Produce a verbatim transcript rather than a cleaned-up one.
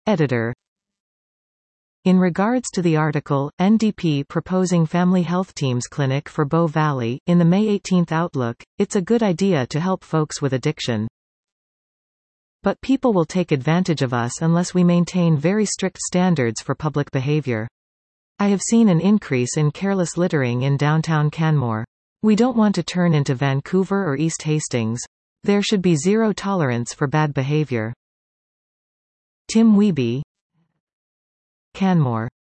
Editor. In regards to the article, N D P proposing family health teams clinic for Bow Valley, in the May eighteenth Outlook, it's a good idea to help folks with addiction. But people will take advantage of us unless we maintain very strict standards for public behavior. I have seen an increase in careless littering in downtown Canmore. We don't want to turn into Vancouver or East Hastings. There should be zero tolerance for bad behavior. Tim Wiebe, Canmore.